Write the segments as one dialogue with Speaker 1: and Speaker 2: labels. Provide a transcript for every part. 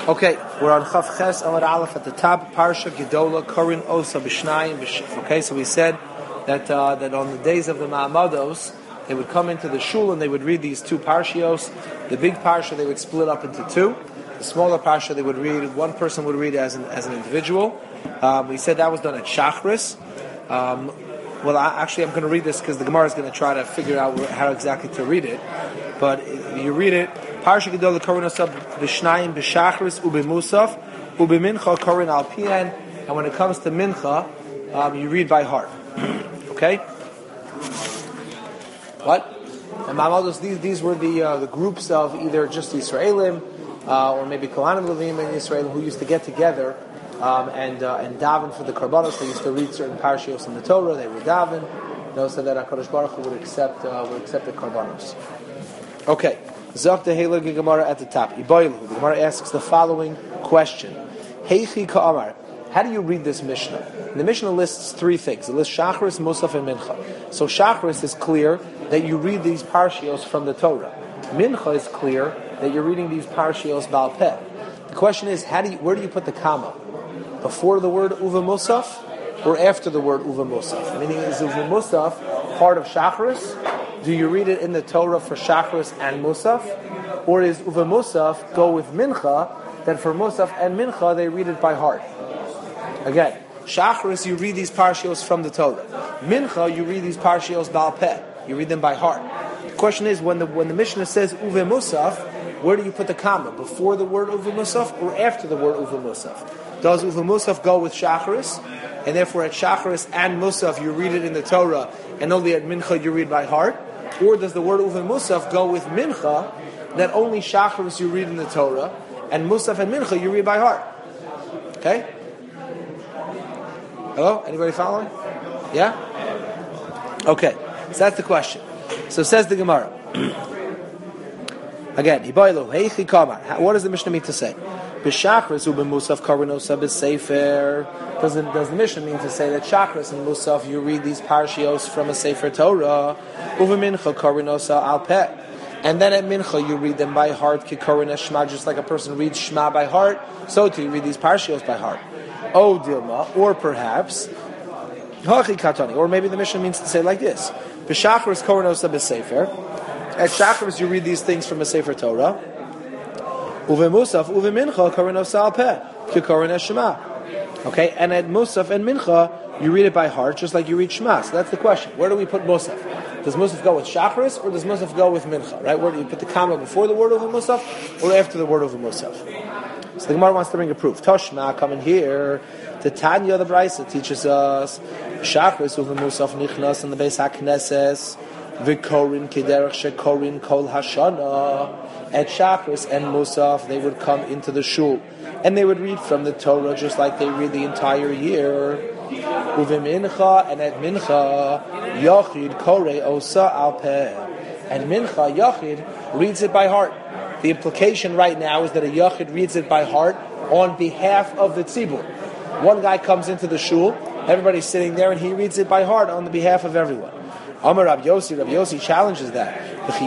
Speaker 1: Okay, we're on Chav Ches Amud Aleph at the top. Parsha Gedola Korin Osa B'Shnayim. Okay, so we said that on the days of the Ma'amados, they would come into the shul and they would read these two parshios. The big parsha they would split up into two. The smaller parsha they would read. One person would read as an individual. We said that was done at Shachris. I'm going to read this because the Gemara is going to try to figure out how exactly to read it. But you read it. Parsha Gedola Korin Osa B'Shnayim B'Shachris U'B'Musaf U'B'Mincha Korin Al Pian. And when it comes to Mincha, you read by heart. Okay. What? And Ma'amados, these were the groups of either just Yisraelim or maybe Kohanim Levim and Yisraelim who used to get together and daven for the Karbanos. They used to read certain parashios in the Torah. They would daven, so that HaKadosh Baruch Hu would accept the Karbanos. Okay. Zok the Heilige Gemara at the top. Iboilu. The Gemara asks the following question: Heichi Ka'amar. How do you read this Mishnah? And the Mishnah lists three things. It lists Shachris, Musaf, and Mincha. So Shachris is clear that you read these parshios from the Torah. Mincha is clear that you're reading these parshios Baal Peh. The question is, where do you put the comma? Before the word Uva Musaf or after the word Uva Musaf? Meaning, is Uva Musaf part of Shachris? Do you read it in the Torah for Shachris and Musaf? Or is Uva Musaf go with Mincha, that for Musaf and Mincha they read it by heart? Again, Shachris, you read these parshios from the Torah. Mincha, you read these parshios Baal Peh. You read them by heart. The question is, when the Mishnah says Uve Musaf, where do you put the comma? Before the word Uve Musaf or after the word Uve Musaf? Does Uve Musaf go with Shachris? And therefore at Shachris and Musaf you read it in the Torah, and only at Mincha you read by heart? Or does the word Uve Musaf go with Mincha, that only Shachris you read in the Torah, and Musaf and Mincha you read by heart? Okay? Hello? Anybody following? Yeah? Okay. So that's the question. So says the Gemara. Again, Hibaylo, Heichi Kamar. What does the Mishnah mean to say? B'Shachris u'b'Musaf karinosa b'Sefer. Does the Mishnah mean to say that Shachris and Musaf, you read these parshios from a Sefer Torah, u'v'Mincha karinosa al Peh. And then at Mincha you read them by heart, kikarin Shema, just like a person reads Shema by heart, so too you read these parshios by heart. O Dilma, or perhaps Hachi Katani, or maybe the Mishnah means to say like this: B'Shachris Koranosa b'Sefer. At Shachris you read these things from a Sefer Torah. Uve Musaf, Uve Mincha Koranosa al Peh, kikarin Shema. Okay, and at Musaf and Mincha you read it by heart, just like you read Shema. So that's the question: where do we put Musaf? Does Musaf go with Shachris or does Musaf go with Mincha? Right? Where do you put the comma before the word of a Musaf or after the word of a Musaf? So the Gemara wants to bring a proof. Toshma, coming here, the Tanya, the Brisa teaches us Shachris uv Musaf nichnas in the Beis HaKnesses v'korin kederach shekorin kol hashana. At Shachris and Musaf, they would come into the shul and they would read from the Torah just like they read the entire year. Uve Mincha, and at Mincha Yachid kore osa al peh. And Mincha Yachid reads it by heart. The implication right now is that a Yachid reads it by heart on behalf of the tzibur. One guy comes into the shul, everybody's sitting there, and he reads it by heart on the behalf of everyone. Amar Rabbi Yossi challenges that.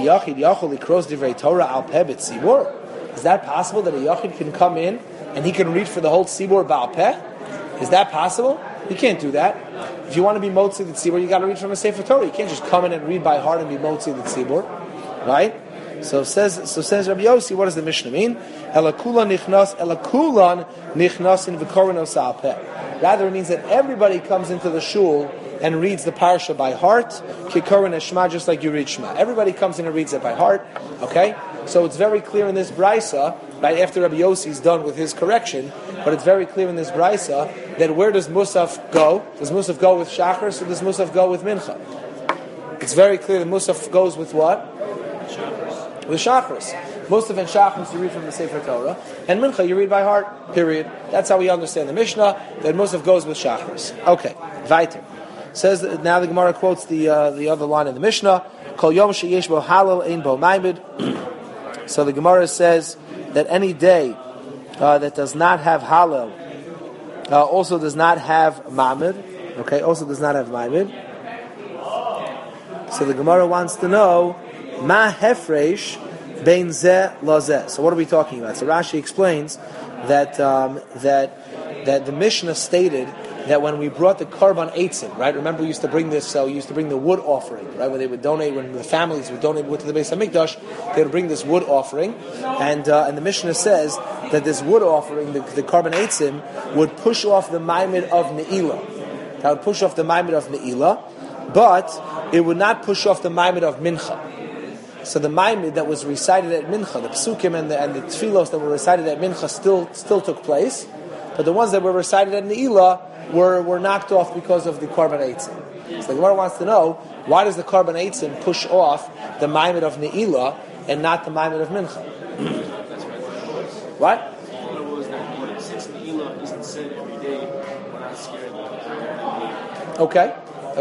Speaker 1: Is that possible that a Yachid can come in and he can read for the whole tzibur Baal Peh? Is that possible? You can't do that. If you want to be motzi the tzibur, you got to read from a Sefer Torah. You can't just come in and read by heart and be motzi the tzibur, right? So says Rabbi Yossi, what does the Mishnah mean? Elakulan nichnasin v'koronos al peh. Rather, it means that everybody comes into the shul and reads the parsha by heart, kikorin Shema, just like you read Shema. Everybody comes in and reads it by heart. Okay, so it's very clear in this brisa, right after Rabbi Yossi's done with his correction, but it's very clear in this brisa that where does Musaf go? Does Musaf go with Shachris or does Musaf go with Mincha? It's very clear that Musaf goes with what? With Shachris. Musaf and Shachris you read from the Sefer Torah, and Mincha you read by heart, period. That's how we understand the Mishnah, that Musaf goes with Shachris. Okay, weiter. Says that now the Gemara quotes the other line in the Mishnah, Kol yom sheyesh bo halal ein bo ma'amid. So the Gemara says that any day that does not have halal also does not have ma'amid. Okay, also does not have ma'amid. So the Gemara wants to know, Ma hefresh Bein zeh lazeh. So what are we talking about? So Rashi explains that the Mishnah stated that when we brought the Karban Eitzim, right? Remember, we used to bring this. We used to bring the wood offering, right? When they would donate, when the families would donate wood to the Beis Hamikdash, they would bring this wood offering, and the Mishnah says that this wood offering, the Karban Eitzim, would push off the Maimed of Ne'ilah. That would push off the Maimed of Ne'ilah, but it would not push off the Maimed of Mincha. So the Maimed that was recited at Mincha, the Psukim and the Tfilos that were recited at Mincha still took place, but the ones that were recited at Ne'ilah were knocked off because of the Karban Eitzim. So the Gemara wants to know, why does the Karban Eitzim push off the Maimed of Ne'ilah and not the Maimed of Mincha? What?
Speaker 2: Since Ne'ilah isn't said every day, we're not scared of
Speaker 1: Okay.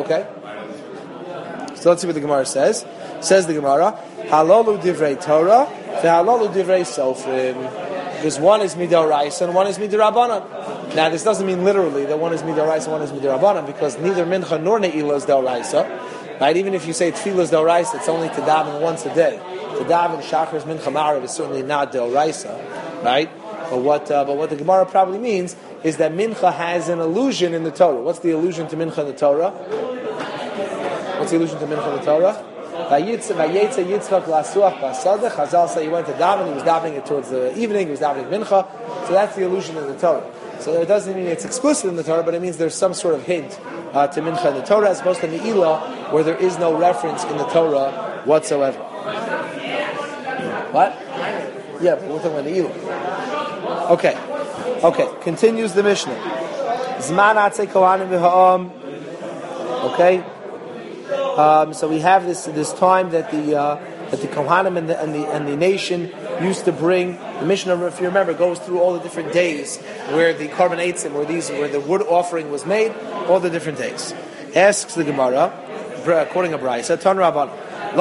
Speaker 1: So let's see what the Gemara says. Says the Gemara, Halalu divrei Torah, ve'halalu divrei Sofrim. Because one is Midoraisa and one is Midorabanan. Now this doesn't mean literally that one is Midoraisa and one is Midorabanan, because neither Mincha nor Ne'ilah is Doraisa. Right? Even if you say Tefillah is Doraisa, it's only to daven once a day. To daven Shachris Mincha Ma'ariv is certainly not Doraisa. Right? But what the Gemara probably means is that Mincha has an allusion in the Torah. What's the allusion to Mincha in the Torah? What's the allusion to Mincha in the Torah? Vayetze Yitzchak lasuach b'asadeh. Chazal say he went to daven. He was davening it towards the evening. He was davening Mincha. So that's the allusion in the Torah. So it doesn't mean it's explicit in the Torah, but it means there's some sort of hint to Mincha in the Torah, as opposed to Ne'ilah, where there is no reference in the Torah whatsoever. What? Yeah, but we're talking about Ne'ilah. Okay. Continues the Mishnah. Zman atzei kohanim v'ha'am. Okay. So we have this time that the Kohanim and the nation used to bring. The Mishnah, if you remember, goes through all the different days where the Karban Eitzim, where the wood offering was made, all the different days. Asks the Gemara, quoting a Brayso, Tan Rabban,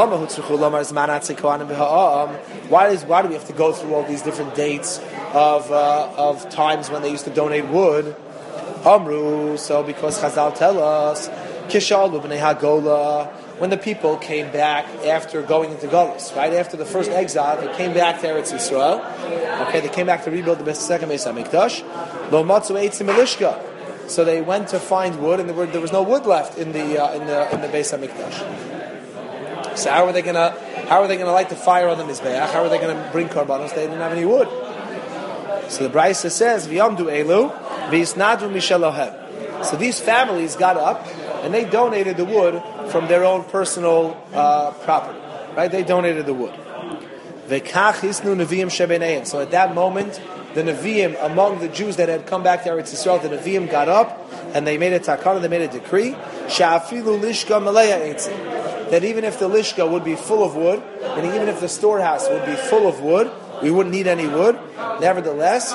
Speaker 1: why do we have to go through all these different dates of times when they used to donate wood? Amru, so because Chazal tell us, Kishalu b'nei Hagola, when the people came back after going into Golus, right after the first exile, they came back to Eretz Yisrael. Okay, they came back to rebuild the second Beis Hamikdash. Lo matzu eitzim elishka, so they went to find wood, and there was no wood left in the Beis Hamikdash. So how are they gonna light the fire on the mizbeach? How are they gonna bring karbanos? They didn't have any wood. So the Brayso says, "V'yamdu elu v'yisnadu mishelohem." So these families got up and they donated the wood from their own personal property. Right? They donated the wood. V'kach hisnu neviim shebeneim. So at that moment, the neviim among the Jews that had come back to Eretz Yisrael, the neviim got up and they made a takana, they made a decree, she'afilu lishka maleya eitzim, that even if the lishka would be full of wood, and even if the storehouse would be full of wood, we wouldn't need any wood. Nevertheless,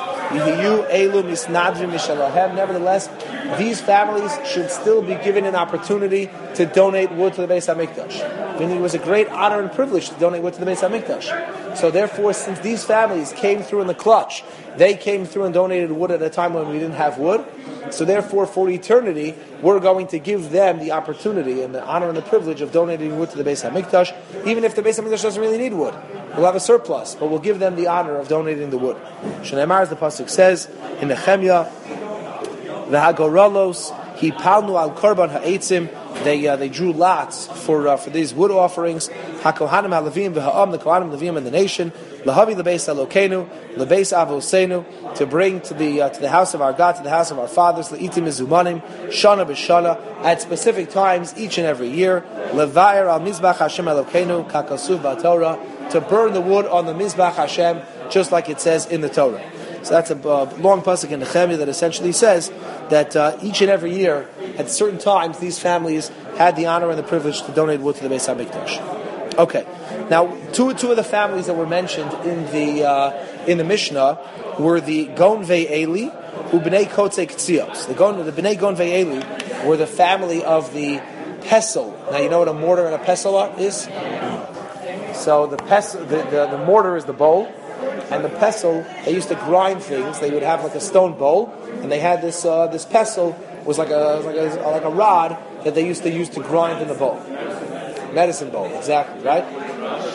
Speaker 1: these families should still be given an opportunity to donate wood to the Beis Hamikdash. Meaning it was a great honor and privilege to donate wood to the Beis Hamikdash. So therefore, since these families came through in the clutch, they came through and donated wood at a time when we didn't have wood. So therefore, for eternity, we're going to give them the opportunity and the honor and the privilege of donating wood to the Beis Hamikdash, even if the Beis Hamikdash doesn't really need wood. We'll have a surplus, but we'll give them the honor of donating the wood. Shneimar, as the pasuk says in Nehemiah, "V'hagoralos hipalnu al korban ha'etzim." They drew lots for these wood offerings. HaKohanim ha'levim v'ha'am, the Kohanim, Levim, and the nation. Lahavi lebeis Elokeinu, lebeis Avosenu, to bring to the house of our God, to the house of our fathers. Leitim mizumanim, shana b'shana, at specific times each and every year. Levair al mizbach Hashem Elokeinu, kakasuv ba'Torah, to burn the wood on the mizbach Hashem, just like it says in the Torah. So that's a long pasuk in Nehemiah that essentially says that each and every year, at certain times, these families had the honor and the privilege to donate wood to the Beis Hamikdash. Okay, now two of the families that were mentioned in the Mishnah were the Gonvei Eli, who Bnei Kotzei Ktzios. The Bnei Gonvei Eli were the family of the pestle. Now you know what a mortar and a pestle is. So the pestle, the mortar is the bowl. And the pestle, they used to grind things. They would have like a stone bowl, and they had this pestle was like a rod that they used to use to grind in the bowl. Medicine bowl, exactly, right?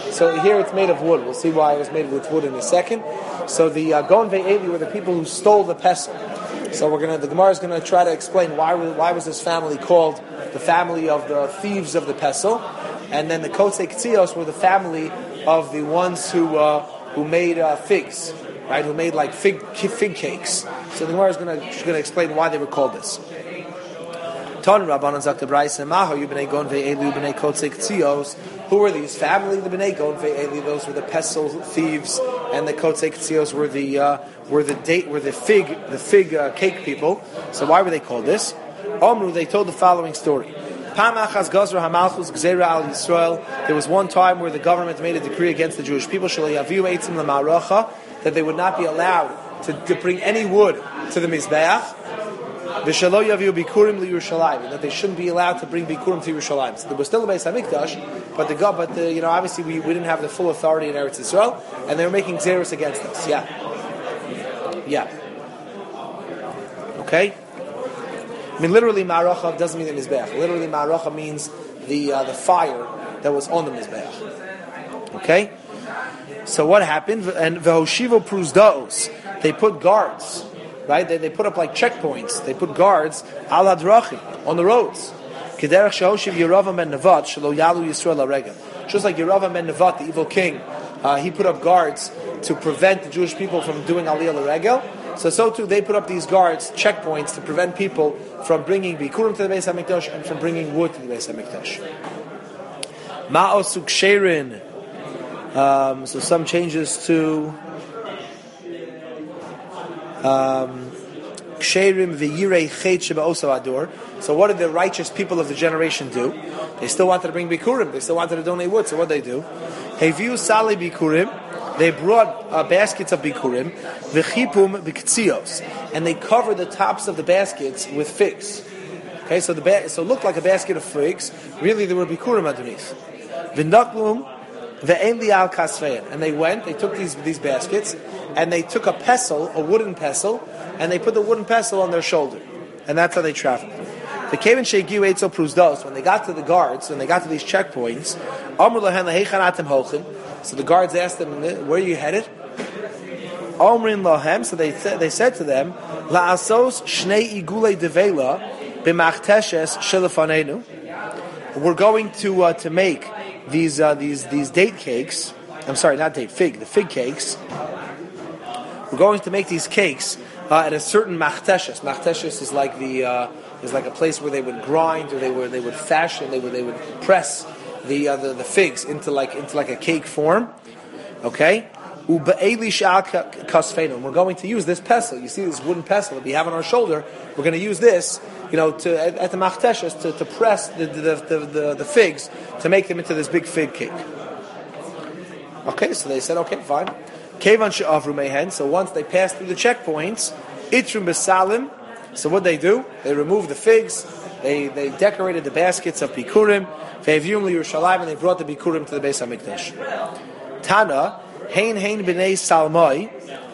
Speaker 1: So here it's made of wood. We'll see why it was made with wood in a second. So the Gon Ve'eli were the people who stole the pestle. So the Gemara is going to try to explain why was this family called the family of the thieves of the pestle, and then the Kotzei Ktzios were the family of the ones who made figs, right? Who made like fig cakes. So the Gemara is going to explain why they were called this. Ton Rabbanan Zakta Braisa Maho Yubnei Gon Ve'eli Yubnei Kotzei Ktzios. Who were these family? The Bnei Gon Ve'eli. Those were the pestle thieves, and the Kotzei Ktzios were the fig cake people. So why were they called this? Omru, they told the following story. There was one time where the government made a decree against the Jewish people that they would not be allowed to bring any wood to the Mizbeach, that they shouldn't be allowed to bring bikurim to Yerushalayim. So there was still a Beis Hamikdash, but obviously we didn't have the full authority in Eretz Yisrael, and they were making xeris against us. Yeah. Okay. I mean, literally, ma'aracha doesn't mean the mizbeach. Literally, ma'aracha means the fire that was on the mizbeach. Okay. So what happened? And v'hoshivo pruzdaos, they put guards. Right? They put up like checkpoints. They put guards al hadrachim on the roads. Kederach shehoshiv Yeravam ben Nevat shelo yalu Yisrael haregel. Just like Yeravam ben Nevat, the evil king, he put up guards to prevent the Jewish people from doing aliyah l'regel. So too they put up these guards, checkpoints, to prevent people from bringing bikurim to the Beis Hamikdash and from bringing wood to the Beis Hamikdash. Ma'osuk sherin. So some changes to Ksherim v'yirei chet sheba'osav ador. So what did the righteous people of the generation do? They still wanted to bring bikurim. They still wanted to donate wood. So what did they do? Heviu sali bikurim. They brought baskets of bikurim, v'chipum b'ktzios, and they covered the tops of the baskets with figs. Okay, so it looked like a basket of figs. Really, there were bikurim underneath. V'naklum ve'en li'al kasvein, and they took these baskets, and they took a wooden pestle, and they put the wooden pestle on their shoulder, and that's how they traveled. The Kevin Shegiu Eitzel Pruzdos, when they got to the guards, when they got to these checkpoints, Amr Lahen Lahechanatim Hochin. So the guards asked them, "Where are you headed?" Omrin Lahem. So they said to them, "La'asos Shnei Igulei Devela b'Machteshes Shelafanenu." We're going to make these date cakes. I'm sorry, not date fig. The fig cakes. We're going to make these cakes at a certain Machteshes. Machteshes is like a place where they would grind, or they would fashion, they would press the figs into like a cake form. Okay? And we're going to use this pestle. You see this wooden pestle that we have on our shoulder. We're going to use this, at the machteshes to press the figs to make them into this big fig cake. Okay, so they said, okay, fine. So once they passed through the checkpoints, itrum besalim. So what they do? They removed the figs. They decorated the baskets of bikurim. Ve'avium liYerushalayim, and they brought the bikurim to the Beis Hamikdash. Tana hein b'nei Salmai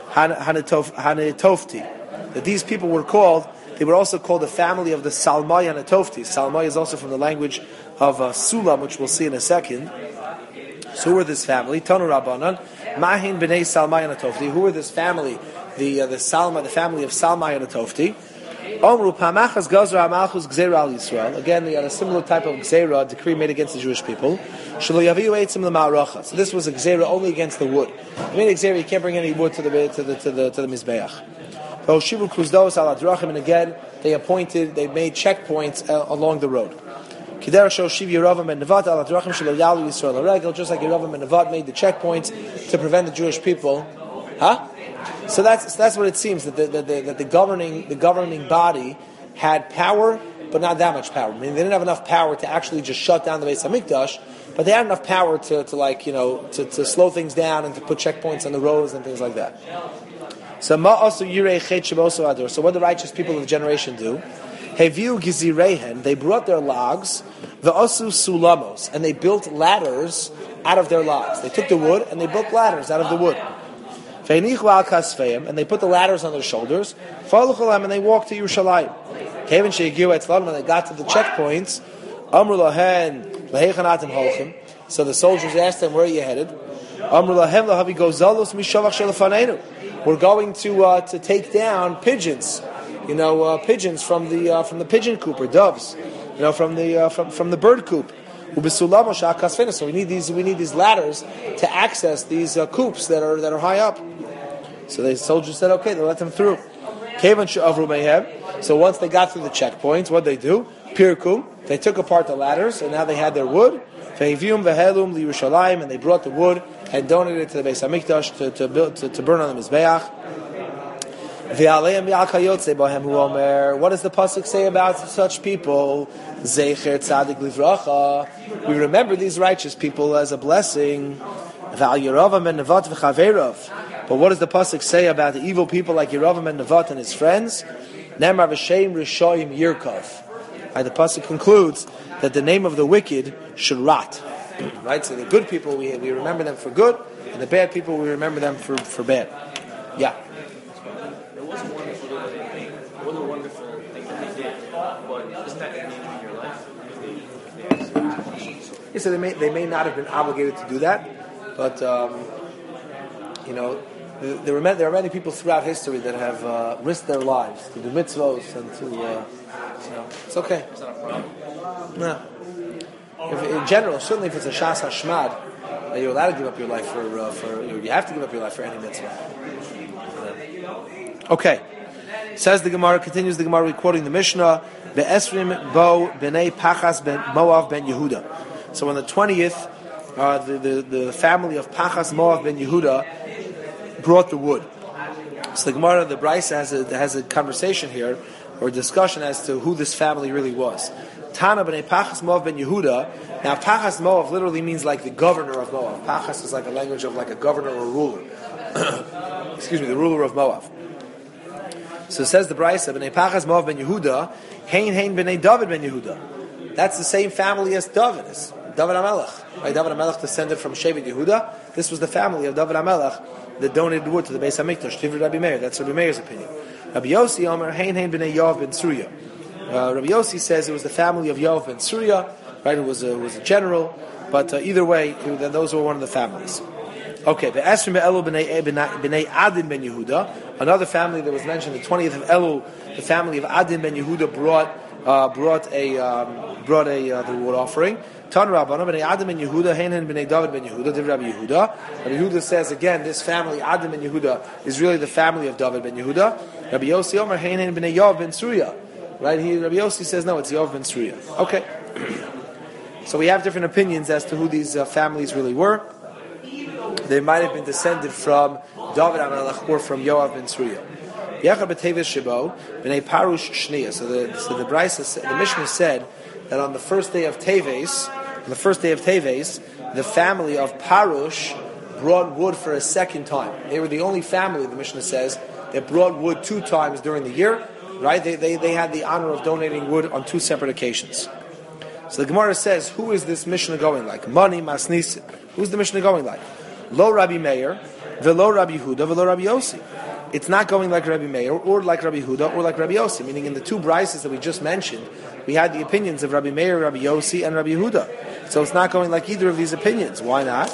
Speaker 1: hanetofti. That these people were called. They were also called the family of the Salmai hanetofti. Salmai is also from the language of Sulam, which we'll see in a second. So who were this family? Tanu Rabbanan mahin b'nei Salmai hanetofti. Who were this family? The family of Salmai hanetofti. Omru pamachas gazra amalchus gzeira al Yisrael. Again, they had a similar type of gzeira, decree made against the Jewish people. Shelo yaviu eitzim l'ma'aracha. So this was a gzeira only against the wood. I mean, gzeira, you can't bring any wood to the mizbeach. V'hoshivu kruzdos al adrachim, and again they made checkpoints along the road. Kider shoshiv Yeravam ben Nevat al adrachim shelo yalu Yisrael haregel. Just like Yeravam ben Nevat made the checkpoints to prevent the Jewish people. So that's what it seems, that the governing body had power, but not that much power. I mean, they didn't have enough power to actually just shut down the Beis Hamikdash, but they had enough power to slow things down and to put checkpoints on the roads and things like that. So what the righteous people of the generation do? Heviu gizirehen, they brought their logs, the osu sulamos, and they built ladders out of their logs. They took the wood and they built ladders out of the wood. And they put the ladders on their shoulders, and they walked to Yerushalayim. When they got to the checkpoints, So the soldiers asked them, where are you headed? We're going to take down pigeons, pigeons from the pigeon coop, or doves, from the bird coop. So we need these ladders to access these coops that are high up. So the soldiers said, okay, they'll let them through. So once they got through the checkpoints, what they do? Pirkum, they took apart the ladders, and now they had their wood. And they brought the wood and donated it to the Beis Hamikdash to burn on the Mizbeach. What does the pasuk say about such people? Zecher tzadik livracha. We remember these righteous people as a blessing. But what does the pasuk say about the evil people like Yeravam and Nevat and his friends? Nemar v'shem rishoyim yirkov. The pasuk concludes that the name of the wicked should rot. Right? So the good people we remember them for good, and the bad people we remember them for bad. Yeah.
Speaker 2: It was a wonderful thing that they did, but isn't that endangering your life?
Speaker 1: Yeah, so they may not have been obligated to do that, but there are many people throughout history that have risked their lives to do mitzvos and to. It's okay.
Speaker 2: Is that a problem?
Speaker 1: No. In general, certainly if it's a shas hashmad, you're allowed to give up your life for you have to give up your life for any mitzvah. Okay. Says the Gemara, continues the Gemara quoting the Mishnah, Be'esrim bo b'nei Pachas ben Moav ben Yehuda. So on the 20th, the family of Pachas Moav ben Yehuda brought the wood. So the Gemara, the Brisa has a conversation here, or a discussion as to who this family really was. Tana b'nei Pachas Moav ben Yehuda. Now Pachas Moav literally means like the governor of Moav. Pachas is like a language of like a governor or ruler. Excuse me, the ruler of Moav. So it says the Brisa, b'nei Pachas Moav ben Yehuda, hein b'nei David ben Yehuda. That's the same family as David is. David HaMelech. Right? David HaMelech descended from Shevet Yehuda. This was the family of David HaMelech that donated wood to the Beis Hamikdash. Tivri Rabbi Meir. That's Rabbi Meir's opinion. Rabbi Yossi Omer, hein b'nei Yoav ben Tzuria. Rabbi Yossi says it was the family of Yoav ben Tzuria, right? Who was a general. But either way, then those were one of the families. Okay, the Esrim Elul b'nei Adin ben Yehuda, another family that was mentioned, the 20th of Elul, the family of Adin ben Yehuda brought the wood offering. Tan Rabbana b'nei Adin ben Yehuda, Heinen b'nei David ben Yehuda, Div Rabbi Yehuda. Rabbi Yehuda says again, this family Adin ben Yehuda is really the family of David ben Yehuda. Rabbi Yossi Omer, Heinen b'nei Yoav ben Tzuria. Right? Rabbi Yossi says no, it's Yoav ben Tzuria. Okay. So we have different opinions as to who these families really were. They might have been descended from David HaMelech or from Yoav ben Tzuria. Yecha b'teves shebo b'nei Parush shniya. So the Brisa, the Mishnah said that on the first day of Teves, the family of Parush brought wood for a second time. They were the only family, the Mishnah says, that brought wood 2 times during the year. Right? They had the honor of donating wood on 2 separate occasions. So the Gemara says, who is this Mishnah going like? Mani Masnisin. Who's the Mishnah going like? Lo Rabbi Meir, velo Rabbi Huda, velo Rabbi Yossi. It's not going like Rabbi Meir, or like Rabbi Huda, or like Rabbi Yossi. Meaning in the 2 brises that we just mentioned, we had the opinions of Rabbi Meir, Rabbi Yossi, and Rabbi Huda. So it's not going like either of these opinions. Why not?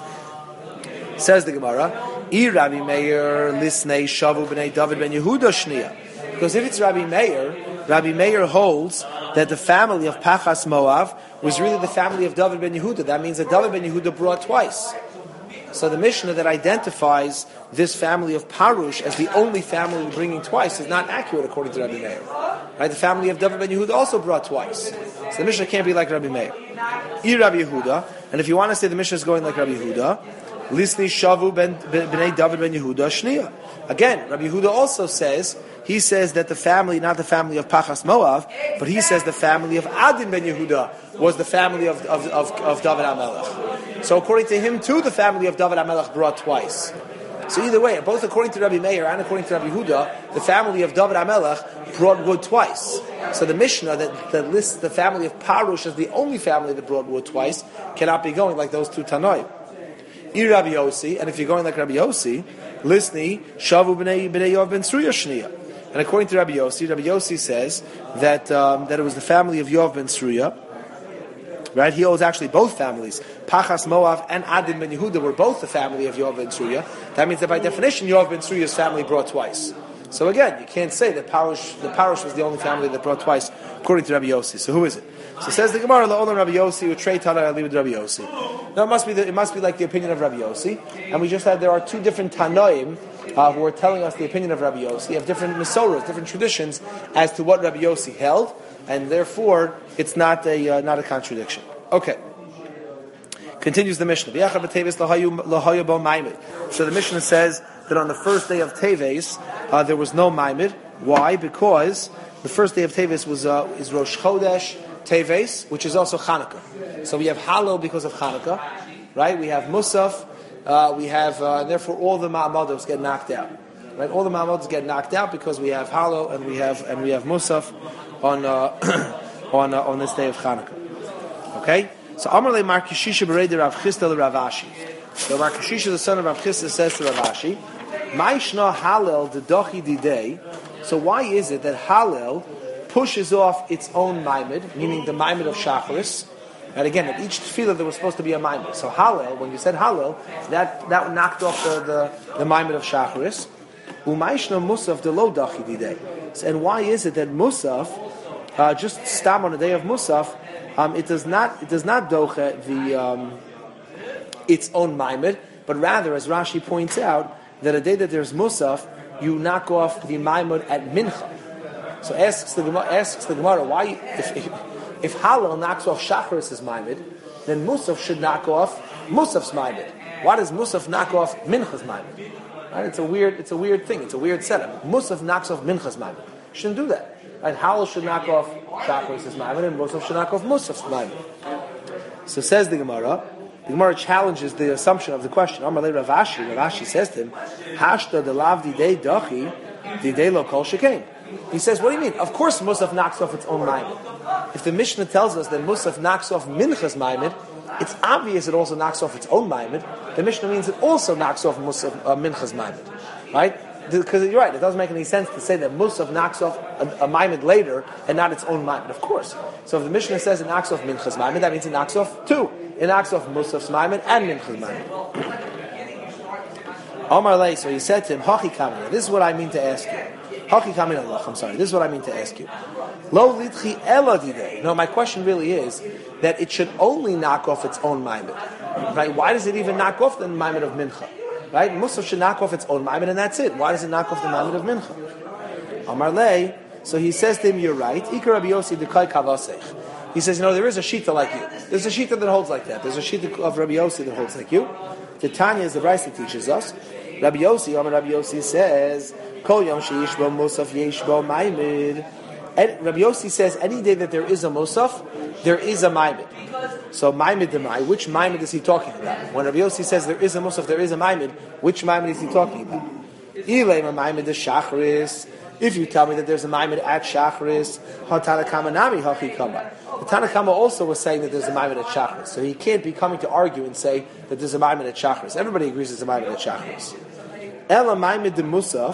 Speaker 1: Says the Gemara, I Rabbi Meir, lisnei shavu b'nei David ben Yehuda shniya. Because if it's Rabbi Meir holds that the family of Pachas Moav was really the family of David ben Yehuda. That means that David ben Yehuda brought twice. So the Mishnah that identifies this family of Parush as the only family bringing twice is not accurate according to Rabbi Meir. Right? The family of David ben Yehuda also brought twice. So the Mishnah can't be like Rabbi Meir. I Rabbi Yehuda, and if you want to say the Mishnah is going like Rabbi Yehuda, Lisni Shavu b'nei David ben Yehuda Shniya. Again, Rabbi Yehuda also says, he says that the family, not the family of Pachas Moav, but he says the family of Adin ben Yehuda was the family of David HaMelech. So according to him too, the family of David HaMelech brought twice. So either way, both according to Rabbi Meir and according to Rabbi Yehuda, the family of David HaMelech brought wood twice. So the Mishnah that lists the family of Parush as the only family that brought wood twice cannot be going like those 2 Tanoim. Rabbi Yossi, and if you're going like Rabbi Yossi, Lisni Shavu b'nei Yoav ben Tzuria Shniya. And according to Rabbi Yossi says that it was the family of Yoav ben Tzuria, Right? He owes actually both families. Pachas Moav and Adin ben Yehuda were both the family of Yoav ben Tzruya. That means that by definition, Yoav ben Tzruya's family brought twice. So again, you can't say that the Parush was the only family that brought twice, according to Rabbi Yossi. So who is it? So says the Gemara, La'olam Rabbi Yossi, Utrei Tana Alibud Rabbi Yossi. Now it must be like the opinion of Rabbi Yossi. And we just said there are two different Tanoim who are telling us the opinion of Rabbi Yossi, have different Masoras, different traditions as to what Rabbi Yossi held, and therefore it's not a contradiction. Okay. Continues the Mishnah. So the Mishnah says that on the first day of Teves, there was no Maimid. Why? Because the first day of Teves is Rosh Chodesh Teves, which is also Chanukah. So we have Hallel because of Chanukah, right? We have Musaf, and therefore all the Ma'amados get knocked out. Right? All the Ma'amados get knocked out because we have Hallel and we have Musaf on this day of Chanukah. Okay? So Amarle Mar Kishisha Bereder Rav Chisda Rav Ashi. So Mar Kishisha, the son of Rav Chisda, says to Rav Ashi, Ma'ishna Hallel Dedochi Didei. So why is it that Hallel pushes off its own Maimid, meaning the Maimid of Shacharis? And again, at each tefillah there was supposed to be a Maimid. So Hallel, when you said Hallel, that knocked off the Maimid of Shacharis. U'ma'ishna Musaf Delo Dachi Didei. And why is it that Musaf, just stam on the day of Musaf, it does not doche its own Maimid, but rather, as Rashi points out, that a day that there's Musaf, you knock off the Maimid at Mincha. So asks the Gemara, why if Hallel knocks off Shacharis' Maimid, then Musaf should knock off Musaf's Maimid. Why does Musaf knock off Mincha's Maimid? Right? It's a weird thing. It's a weird setup. Musaf knocks off Mincha's Maimid. Shouldn't do that. Right? Hallel should knock off Shacharis' Maimid, and Musaf should knock off Musaf's Maimid. So says the Gemara challenges the assumption of the question. Amalei Rav Ashi says to him, Hashta de lav didei dachi, didei lo kol shekain. He says, what do you mean? Of course Musaf knocks off its own Maimid. If the Mishnah tells us that Musaf knocks off Mincha's Maimid, it's obvious it also knocks off its own Maimid. The Mishnah means it also knocks off Mincha's Maimid. Right? Because you're right, it doesn't make any sense to say that Musaf knocks off a Maimid later and not its own Maimid. Of course. So if the Mishnah says it knocks off Mincha's Maimid, that means it knocks off two. It knocks off Musaf's Maimid and Mincha's Maimid. Omar Lei, so he said to him, Hachi Kamina, this is what I mean to ask you. Hachi Kamina Allah, I'm sorry, this is what I mean to ask you. Lo litchi ela didei. No, my question really is that it should only knock off its own Maimid. Right? Why does it even knock off the Maimid of Mincha? Right? Musaf should knock off its own Maimid and that's it. Why does it knock off the Maimid of Mincha? Amar Lei, so he says to him, you're right. Ikar Rabbi Yossi dekai kavasech. He says, there is a shita like you. There's a shita that holds like that. There's a shita of Rabbi Yossi that holds like you. Titania is the Bryce that teaches us. Rabbi Yossi says, Kol Yom Sheishbo Musaf Yeshbo Maimid. Rabbi Yossi says, any day that there is a Musaf, there is a Maimid. So Maimid Demai, which Maimid is he talking about? When Rabbi Yossi says there is a Musaf, there is a Maimid, which Maimid is he talking about? Ilema Maimid is Shachris. If you tell me that there's a Maimid at Shachris, Tanakama Nami Hachi Kama. The Tanakama also was saying that there's a Maimid at Shachris. So he can't be coming to argue and say that there's a Maimid at Shachris. Everybody agrees there's a Maimid at Shachris. Ela Maimid de Musaf.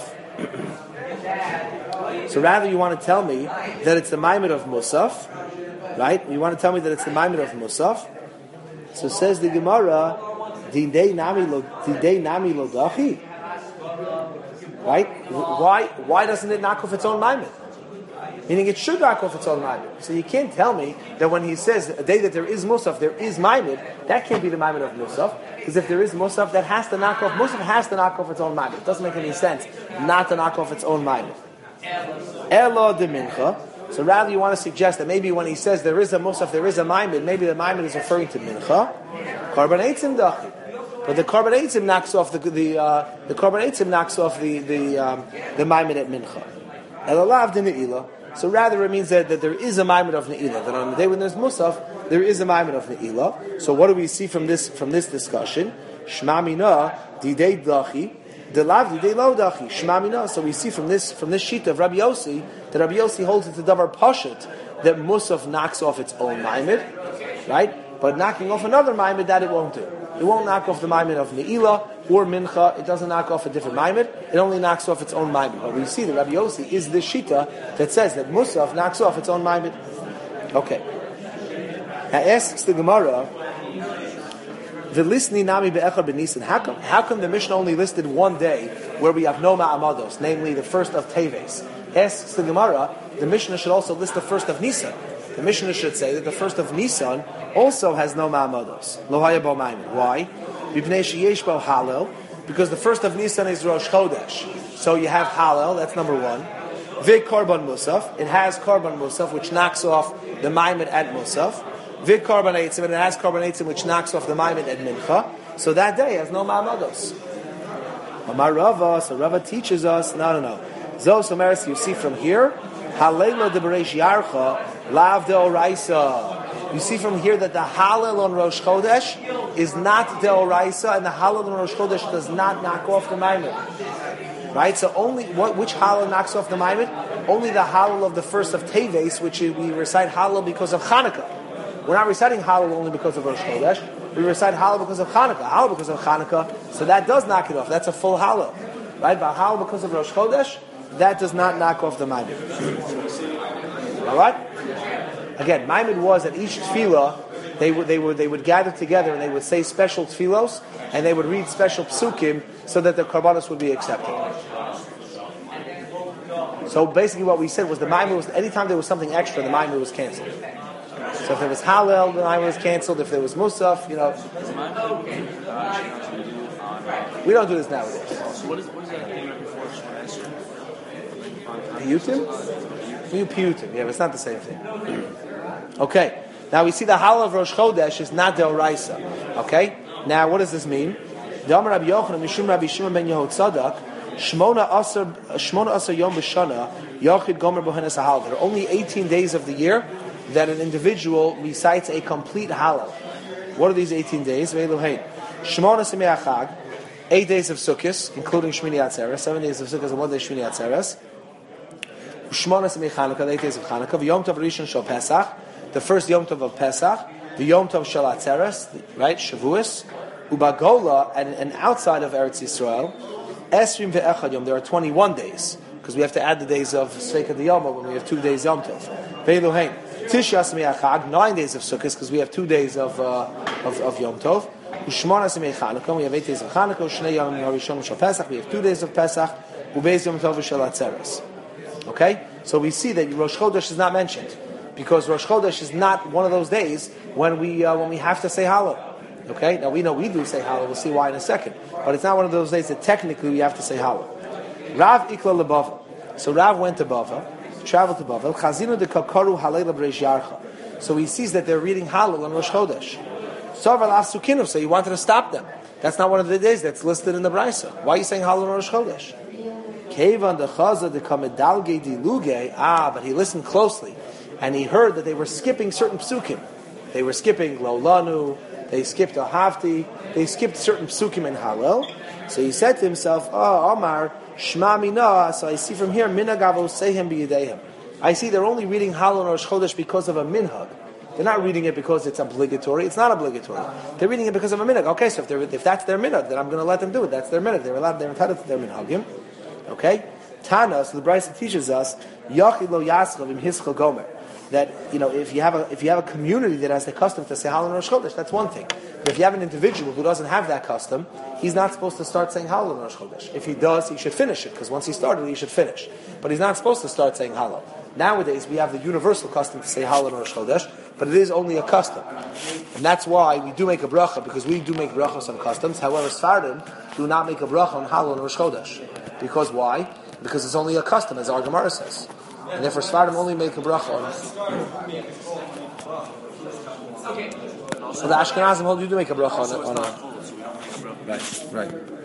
Speaker 1: So rather you want to tell me that it's the Maimid of Musaf, right? You want to tell me that it's the Maimid of Musaf. So says the Gemara, Didei Nami Lo Dachi. Right? Why doesn't it knock off its own Maimid? Meaning it should knock off its own Maimid. So you can't tell me that when he says a day that there is Musaf, there is Maimid, that can't be the Maimid of Musaf. Because if there is Musaf, that has to knock off, Musaf has to knock off its own Maimid. It doesn't make any sense not to knock off its own Maimid. Elo de Mincha. So rather you want to suggest that maybe when he says there is a Musaf, there is a Maimid, maybe the Maimid is referring to Mincha. Karban Eitzim Dachi. But the Karban Eitzim knocks off the Karban Eitzim knocks off the Maimid at Mincha. Elalav de Ne'ilah. So rather it means that there is a Maimid of Ne'ilah. That on the day when there's Musaf, there is a Maimid of Ne'ilah. So what do we see from this discussion? Shma mina didei dachi, delav didei lo dachi. Shma mina. So we see from this sheet of Rabbi Yossi that Rabbi Yossi holds it to davar pashut that Musaf knocks off its own Maimid, right? But knocking off another Maimid, that it won't do. It won't knock off the Maimid of Ne'ilah or Mincha. It doesn't knock off a different Maimid. It only knocks off its own Maimid. But we see that Rabbi Yossi is the Shita that says that Musaf knocks off its own Maimid. Okay. asks the Gemara, V'lisni nami be'echad b'nisan. How come the Mishnah only listed one day where we have no ma'amados, namely the first of Teves? Asks the Gemara, the Mishnah should also list the first of Nisan. The Mishnah should say that the first of Nisan also has no ma'amados. Lo haya bo maimin. Why? B'pnei sheyesh bo halel. Because the first of Nisan is Rosh Chodesh. So you have halel, that's number one. V'k korban musaf. It has korban musaf, which knocks off the maimin at musaf. Vid Karban Eitzim, and it has Karban Eitzim, which knocks off the Maimin at Mincha. So that day has no Ma'amados. Amar Rava, so Rava teaches us, no. Zos Omeres, you see from here, Halela de Bereish Yarcha, Lav de Oraisa. You see from here that the Halel on Rosh Chodesh is not de Oraisa, and the Halel on Rosh Chodesh does not knock off the Maimin. Right? So only, which Halel knocks off the Maimin? Only the Halel of the first of Teves, which we recite Halel because of Chanukah. We're not reciting Halal only because of Rosh Chodesh. We recite Halal because of Chanukah. Halal because of Chanukah. So that does knock it off. That's a full Halal. Right? But Halal because of Rosh Chodesh, that does not knock off the Maimid. Alright? Again, Maimid was at each tefillah, they would gather together and they would say special tefillos and they would read special psukim so that the karbanos would be accepted. So basically what we said was the Maimid was, anytime there was something extra, the Maimid was cancelled. So if there was Hallel, the Maimon was cancelled. If there was Musaf, we don't do this nowadays.
Speaker 2: So what is that thing right before
Speaker 1: Piyutim? Piyutim, yeah, but it's not the same thing. Okay, now we see the Hallel of Rosh Chodesh is not the Oraisa. Okay, now what does this mean? The Amar Rabbi Yochanan, Mishum Rabbi Shimon ben Yehotzadok, Shmona Asar Yom B'Shana, Yochid Gomer Bohenes HaHal. There are only 18 days of the year that an individual recites a complete Hallel. What are these 18 days? Shmona Semei Chag, 8 days of Sukkot, including Shmini Atzeres, 7 days of Sukkot and 1 day Shmini Atzeres. Shmona Semei Chanukah, 8 days of Chanukah. Yom Tov Rishon Shel Pesach, the first Yom Tov of Pesach. The Yom Tov Shel Atzeres, right? Shavuos. Ubagola, and outside of Eretz Yisrael, Esrim ve'echad Yom, there are 21 days, because we have to add the days of Sveika D'Yom when we have 2 days Yom Tov. Ve'eluhein. Tisha Semei Chag, 9 days of Sukkot, because we have 2 days of Yom Tov. Ushmona Semei Chanukah, we have 8 days of Chanukah. Shnei Yom Rishon Shel Pesach, we have 2 days of Pesach. Ubeis Yom Tov Shel Atzeres. Okay, so we see that Rosh Chodesh is not mentioned because Rosh Chodesh is not one of those days when we have to say Hallel. Okay, now we know we do say Hallel. We'll see why in a second, but it's not one of those days that technically we have to say Hallel. Rav Ikla LeBava. So Rav went to Bava. Traveled to Bavel. Chazinu de Kakaru Halela B'Reish Yarcha. So he sees that they're reading Hallel on Rosh Chodesh. Sarval Asukinu. So he wanted to stop them. That's not one of the days that's listed in the Brisa. Why are you saying Hallel on Rosh Chodesh? Kevan de Chaza de Kamedalge Diluge. But he listened closely, and he heard that they were skipping certain psukim. They were skipping Lo Lanu. They skipped Ahavti. They skipped certain psukim in Hallel. So he said to himself, Omar. Shma Mina, so I see from here, Minhag Avosehem B'Yedeihem. I see they're only reading Hallel on Rosh Chodesh because of a minhag. They're not reading it because it's obligatory. It's not obligatory. They're reading it because of a minhag. Okay, so if that's their minhag, then I'm going to let them do it. That's their minhag. They're entitled to their minhagim. Okay? Tana, so the Brisa teaches us, Yachid lo Yaschel im Hischel Gomer. That, if you have a community that has the custom to say Hallel on Rosh Chodesh, that's one thing. But if you have an individual who doesn't have that custom, he's not supposed to start saying Hallel on Rosh Chodesh. If he does, he should finish it, because once he started, he should finish. But he's not supposed to start saying Hallel. Nowadays, we have the universal custom to say Hallel on Rosh Chodesh, but it is only a custom. And that's why we do make a bracha, because we do make brachas on customs. However, Sfardim do not make a bracha on Hallel on Rosh Chodesh. Because why? Because it's only a custom, as our Gemara says. And therefore, Sfardim only make a bracha on it. So the Ashkenazim hold you do make a bracha on it. Right.